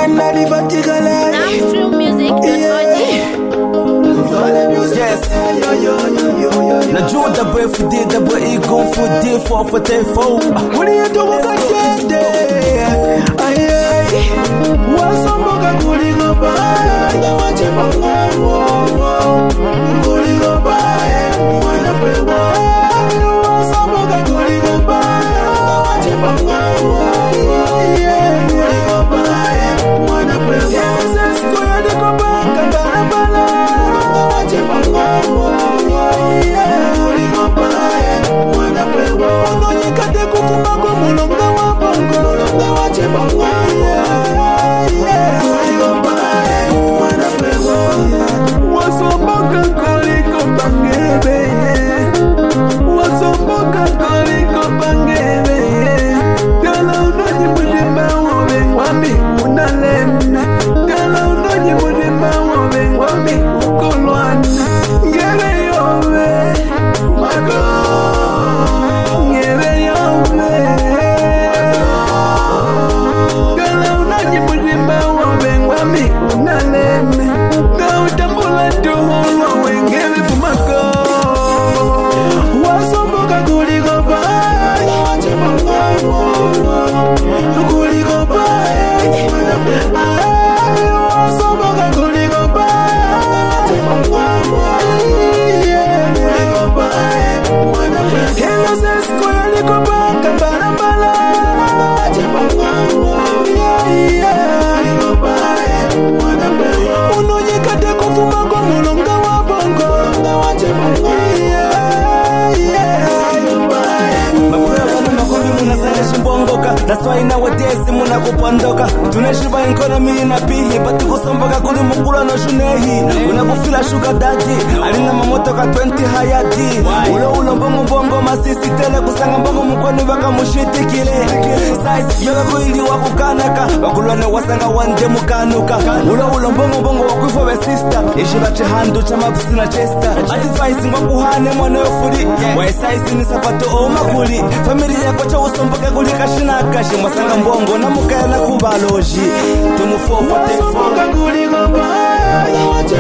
That's why nowadays muna kupandoka tunashiba economy na pihi bati kusomboka kuli mukula no shunehi unakufila sugar daddy alina mamoto ka 20 hayati ulo mbongo masisi tele kusanga mbongo mkwani baka mushitikile size yoga kuili wakukanaka bakulwane wasanga wanje mukanuka ulo mbongo wakufo be sister ishibache handu cha mapusi na chester advice ngokuhane mwana yofuri wa size ni sapato o makuli familia yako cha usomboka kuli kashina kashi mwasanga mbongo na mukaya na kubaloji tumufofa wasomboka kuli goba wache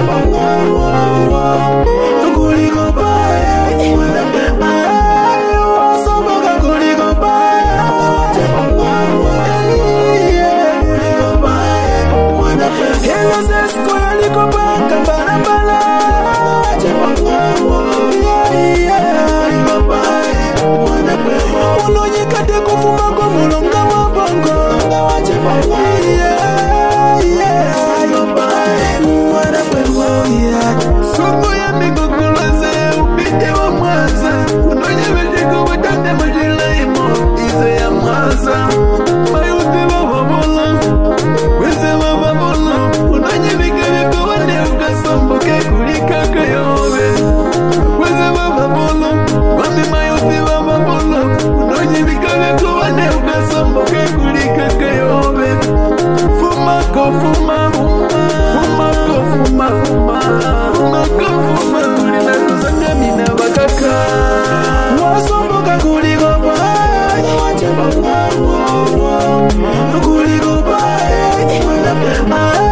bangawa kuli goba wasomboka kuli goba wache bangawa kuli goba hello sesko yalikoba kambarambala wache bangawa kuli goba unonyikate kufuma kwa mulonga wa bongo wache bangawa Sumo ya migogolaze upite wa mwaza unonye vijiko wadande majila imo ize ya mwaza mayuti wababola weze wababola unonye vikaviko wande ukasomboke kulika kayobe weze wababola wande mayuti wababola unonye vikaviko wande ukasomboke kulika kayobe fumako fuma wasomboka kuligoba wache bangawa kuligoba